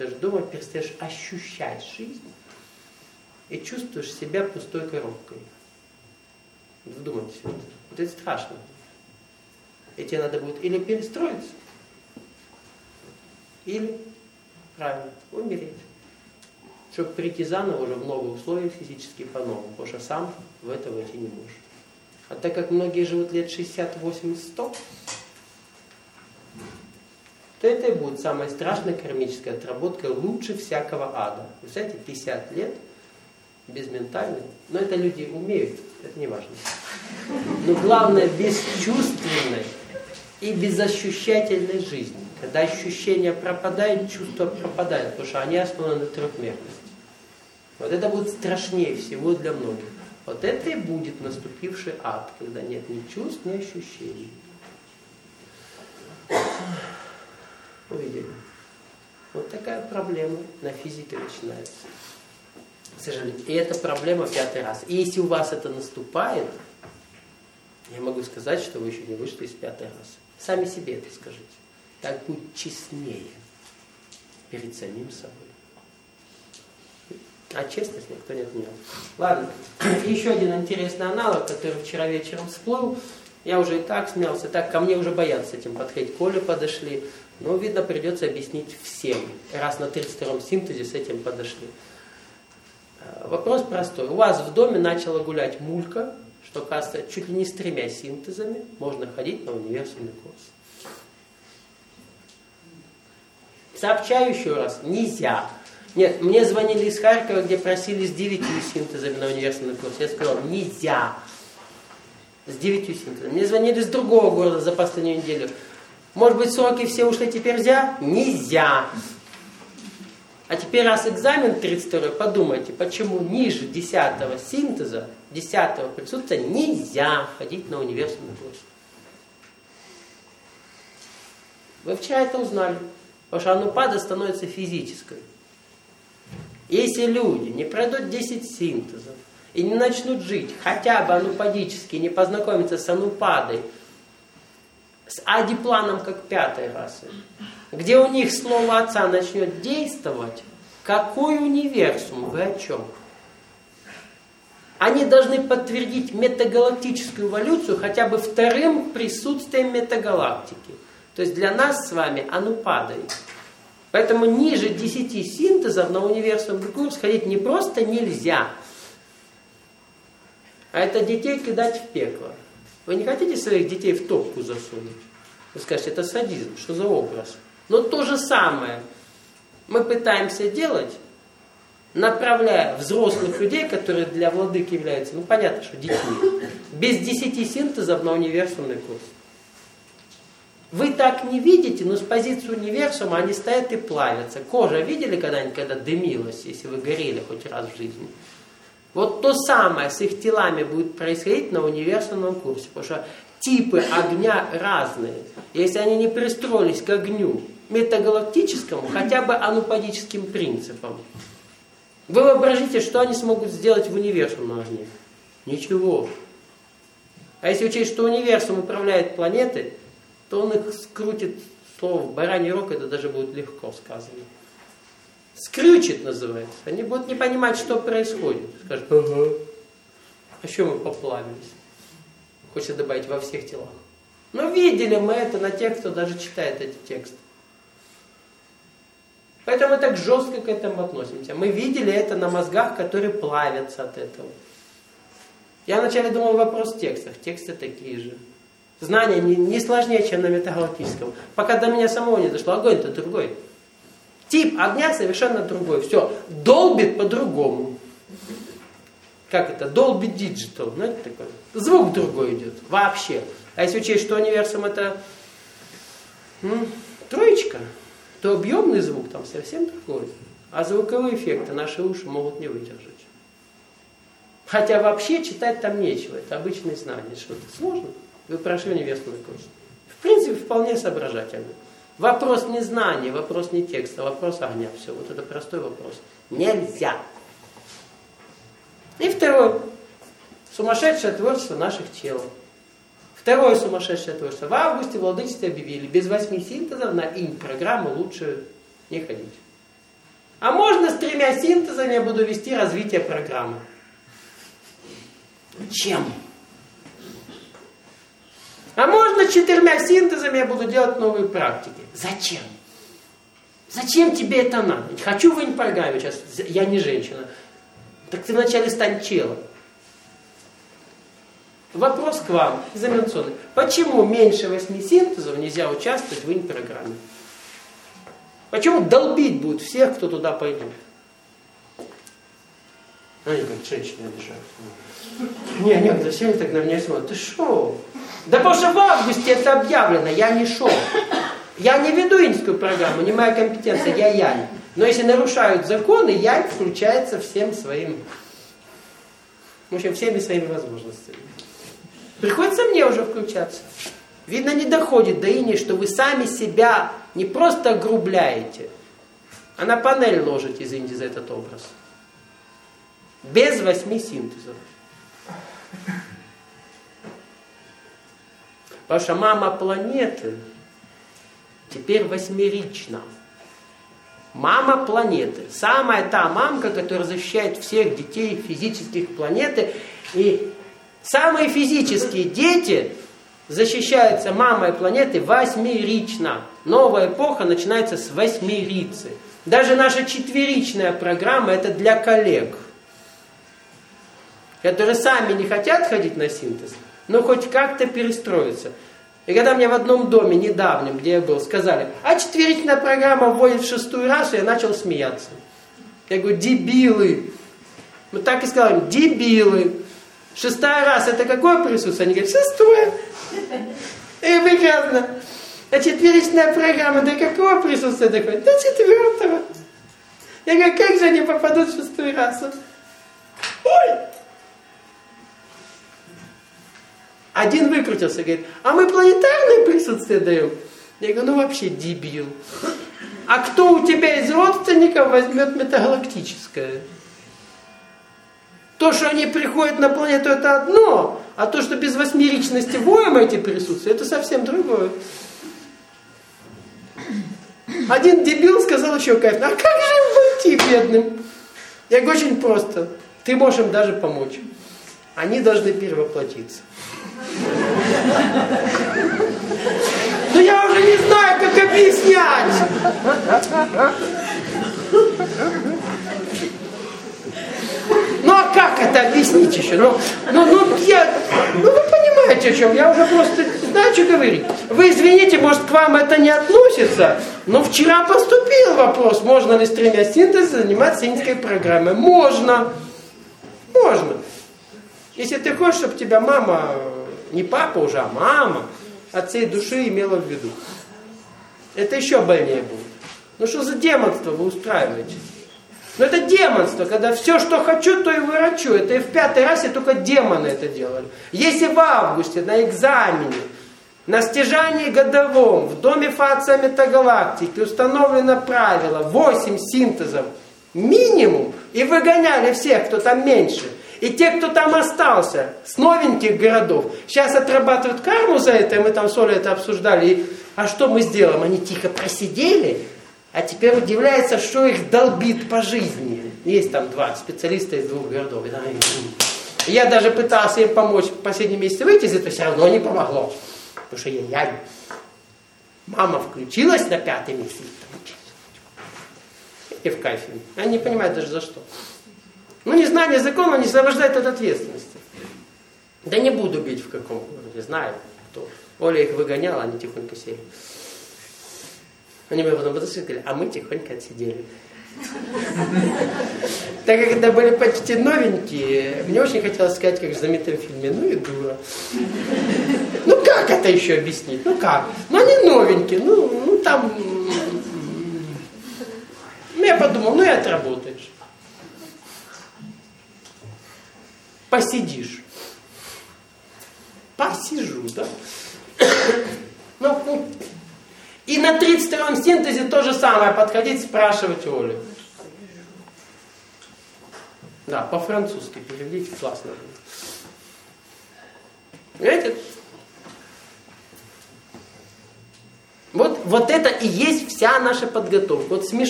перестаешь думать, перестаешь ощущать жизнь и чувствуешь себя пустой коробкой. Вдумайтесь в это. Вот это страшно. И тебе надо будет или перестроиться, или, правильно, умереть. Чтобы прийти заново уже в новые условия физически по-новому, потому что сам в это войти не можешь. А так как многие живут лет 60, 80, 100, то это и будет самая страшная кармическая отработка, лучше всякого ада. Вы знаете, 50 лет безментальный, но это люди умеют, это не важно. Но главное, бесчувственной и безощущательной жизни. Когда ощущения пропадают, чувства пропадают, потому что они основаны на трехмерности. Вот это будет страшнее всего для многих. Вот это и будет наступивший ад, когда нет ни чувств, ни ощущений. Увидели? Вот такая проблема на физике начинается. К сожалению. И эта проблема 5-й раз. И если у вас это наступает, я могу сказать, что вы еще не вышли из 5-й раз. Сами себе это скажите. Так будет честнее перед самим собой. А честность никто не отменял. Ладно. И еще один интересный аналог, который вчера вечером всплыл. Я уже и так смеялся, так ко мне уже боятся с этим подходить. Коля подошли. Но, видно, придется объяснить всем. Раз на 32-м синтезе с этим подошли. Вопрос простой. У вас в доме начала гулять мулька, что, кажется, чуть ли не с 3 синтезами можно ходить на универсальный курс. Сообщаю еще раз, нельзя. Нет, мне звонили из Харькова, где просили с 9 синтезами на универсальный курс. Я сказал, нельзя. С 9 синтезами. Мне звонили из другого города за последнюю неделю. Может быть, сроки все ушли, теперь нельзя? Нельзя. А теперь, раз экзамен 32, подумайте, почему ниже 10-го синтеза, 10-го присутствия нельзя ходить на универсальный курс. Вы вчера это узнали. Потому что анупада становится физической. Если люди не пройдут 10 синтезов и не начнут жить хотя бы анупадически, не познакомиться с анупадой, с адипланом как 5-й расы, где у них слово отца начнет действовать, какой универсум, вы о чем? Они должны подтвердить метагалактическую эволюцию хотя бы 2-м присутствием метагалактики. То есть для нас с вами анупадой. Поэтому ниже 10 синтезов на универсальный курс ходить не просто нельзя, а это детей кидать в пекло. Вы не хотите своих детей в топку засунуть? Вы скажете, это садизм, что за образ? Но то же самое мы пытаемся делать, направляя взрослых людей, которые для владыки являются, понятно, что детьми, без 10 синтезов на универсальный курс. Вы так не видите, но с позиции универсума они стоят и плавятся. Кожа видели когда-нибудь, когда дымилась, если вы горели хоть раз в жизни? Вот то самое с их телами будет происходить на универсальном курсе, потому что типы огня разные. Если они не пристроились к огню метагалактическому, хотя бы анупадическим принципам, вы вообразите, что они смогут сделать в универсумном огне? Ничего. А если учесть, что универсум управляет планетой, то он их скрутит, слово в бараний рог, это даже будет легко сказано. Скрючит называется. Они будут не понимать, что происходит. Скажут, ага, а что мы поплавились? Хочется добавить во всех телах. Но видели мы это на тех, кто даже читает эти тексты. Поэтому мы так жестко к этому относимся. Мы видели это на мозгах, которые плавятся от этого. Я вначале думал вопрос в текстах. Тексты такие же. Знание не сложнее, чем на метагалактическом. Пока до меня самого не дошло. Огонь-то другой. Тип огня совершенно другой. Все. Долбит по-другому. Как это? Dolby Digital. Знаете такое? Звук другой идет. Вообще. А если учесть, что универсум это 3, то объемный звук там совсем другой. А звуковые эффекты наши уши могут не выдержать. Хотя вообще читать там нечего. Это обычные знания. Что-то сложно. Вы прошли универсальный курс. В принципе, вполне соображательно. Вопрос не знания, вопрос не текста, вопрос огня. Все, вот это простой вопрос. Нельзя. И второй. Сумасшедшее творчество наших тел. Второе сумасшедшее творчество. В августе владычество объявили, без 8 синтезов на инь-программу лучше не ходить. А можно с 3 синтезами я буду вести развитие программы. Чем? А можно 4 синтезами я буду делать новые практики. Зачем? Зачем тебе это надо? Хочу в инь-программе сейчас, я не женщина. Так ты вначале стань челом. Вопрос к вам, экзаменационный. Почему меньше 8 синтезов нельзя участвовать в инь-программе? Почему долбить будут всех, кто туда пойдет? Они как женщины обижают. Не, да все так на меня смотрят. Ты шо? Да потому что в августе это объявлено, я не шо. Я не веду иньскую программу, не моя компетенция, я янь. Но если нарушают законы, янь включается всем своим, в общем, всеми своими возможностями. Приходится мне уже включаться. Видно, не доходит до ини, что вы сами себя не просто огрубляете, а на панель ложите, извините за этот образ. Без 8 синтезов. Потому что мама планеты теперь 8-рична. Мама планеты. Самая та мамка, которая защищает всех детей физических планеты. И самые физические дети защищаются мамой планеты 8-рично. Новая эпоха начинается с 8-рицы. Даже наша 4-ричная программа это для коллег, которые сами не хотят ходить на синтез, но хоть как-то перестроиться. И когда мне в одном доме недавнем, где я был, сказали, а 4-ричная программа вводит в 6-ю расу, я начал смеяться. Я говорю, дебилы. Мы так и сказали, дебилы. 6-я раса это какое присутствие? Они говорят, 6-е. И прекрасно. А 4-ричная программа, да какого присутствия доходит? До 4-го. Я говорю, как же они попадут в 6-ю расу? Ой! Один выкрутился, говорит, а мы планетарное присутствие даем? Я говорю, ну вообще дебил. А кто у тебя из родственников возьмет метагалактическое? То, что они приходят на планету, это одно, а то, что без 8-ричности воем эти присутствия, это совсем другое. Один дебил сказал еще кайфно, а как же им войти, бедным? Я говорю, очень просто. Ты можешь им даже помочь. Они должны перевоплотиться. Но я уже не знаю, как объяснять. Ну а как это объяснить еще? Ну вы понимаете, о чем? Я уже просто знаю, что говорить. Вы извините, может, к вам это не относится, но вчера поступил вопрос, можно ли с 3 синтезами заниматься иньской программой. Можно. Можно. Если ты хочешь, чтобы тебя мама, не папа уже, а мама, от всей души имела в виду. Это еще больнее будет. Ну что за демонство вы устраиваете? Ну это демонство, когда все, что хочу, то и вырачу. Это и в 5-й расе только демоны это делали. Если в августе на экзамене, на стяжании годовом, в доме Фация Метагалактики установлено правило 8 синтезов минимум, и выгоняли всех, кто там меньше. И те, кто там остался, с новеньких городов, сейчас отрабатывают карму за это, и мы там с Олей это обсуждали. И, а что мы сделаем? Они тихо просидели, а теперь удивляются, что их долбит по жизни. Есть там 2 специалиста из 2 городов. Я даже пытался им помочь в последние месяцы выйти из этого, все равно не помогло. Потому что я. Мама включилась на 5-й месяц. И в кайфе. Они не понимают даже за что. Ну, незнание закона не освобождает от ответственности. Да не буду бить в каком городе, знаю кто. Оля их выгоняла, они тихонько сели. Они мне потом подошли, а мы тихонько отсидели. Так как это были почти новенькие, мне очень хотелось сказать, как в знаменитом фильме, ну и дура. Ну как это еще объяснить? Ну как? Ну они новенькие, ну там... Ну я подумал, ну и отработаешь. Посидишь. Посижу, да? Ну, и на 32-м синтезе то же самое. Подходить, спрашивать Олю. Да, по-французски переведите, классно. Понимаете? Вот это и есть вся наша подготовка. Вот смешно.